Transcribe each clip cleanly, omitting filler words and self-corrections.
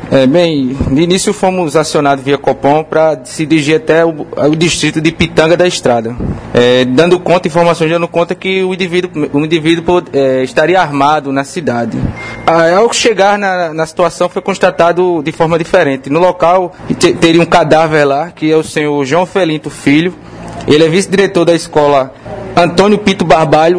Bem, de início fomos acionados via Copom para se dirigir até o distrito de Pitanga da Estrada, informações dando conta que o indivíduo estaria armado na cidade. Ao chegar na situação foi constatado de forma diferente. No local teria um cadáver lá, que é o senhor João Felinto Filho. Ele é vice-diretor da escola Antônio Pinto Barbalho.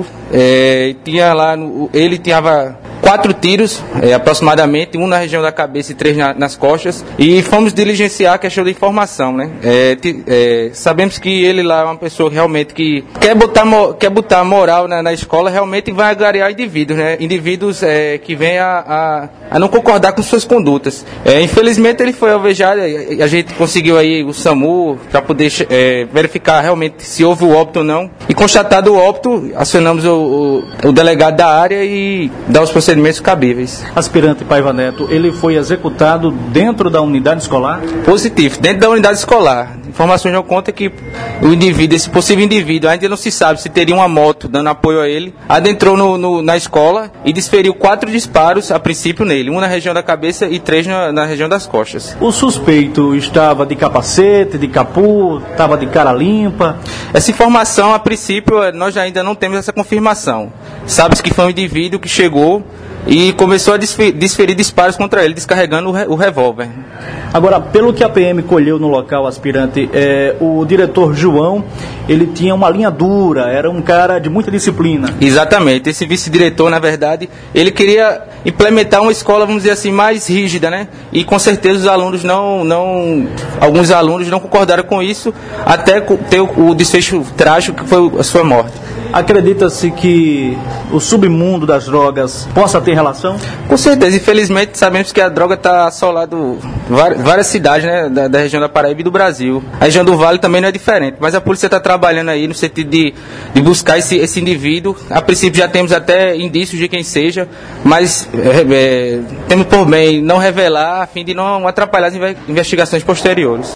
Ele tinha 4 tiros, aproximadamente, um na região da cabeça e 3 nas costas, e fomos diligenciar a questão da informação, né? Sabemos que ele lá é uma pessoa realmente que quer botar moral na escola, realmente vai agariar indivíduos, né? Indivíduos que vêm a não concordar com suas condutas. Infelizmente ele foi alvejado, a gente conseguiu aí o SAMU para poder verificar realmente se houve o óbito ou não, e constatado o óbito, acionamos o delegado da área e dá os procedimentos cabíveis. Aspirante Paiva Neto, ele foi executado dentro da unidade escolar? Positivo, dentro da unidade escolar. Informações dão conta que esse possível indivíduo, ainda não se sabe se teria uma moto dando apoio a ele, adentrou na escola e desferiu 4 disparos, a princípio nele, um na região da cabeça e 3 na região das costas. O suspeito estava de capacete, de capuz, estava de cara limpa? Essa informação, a princípio, nós ainda não temos essa confirmação. Sabe-se que foi um indivíduo que chegou e começou a desferir disparos contra ele, descarregando o revólver. Agora, pelo que a PM colheu no local, aspirante, o diretor João, ele tinha uma linha dura, era um cara de muita disciplina. Exatamente, esse vice-diretor, na verdade, ele queria implementar uma escola, vamos dizer assim, mais rígida, né? E com certeza os alunos alguns alunos não concordaram com isso, até ter o desfecho trágico que foi a sua morte. Acredita-se que o submundo das drogas possa ter relação? Com certeza, infelizmente sabemos que a droga está assolando várias cidades, né, da região da Paraíba e do Brasil. A região do Vale também não é diferente, mas a polícia está trabalhando aí no sentido de buscar esse indivíduo. A princípio já temos até indícios de quem seja, mas temos por bem não revelar a fim de não atrapalhar as investigações posteriores.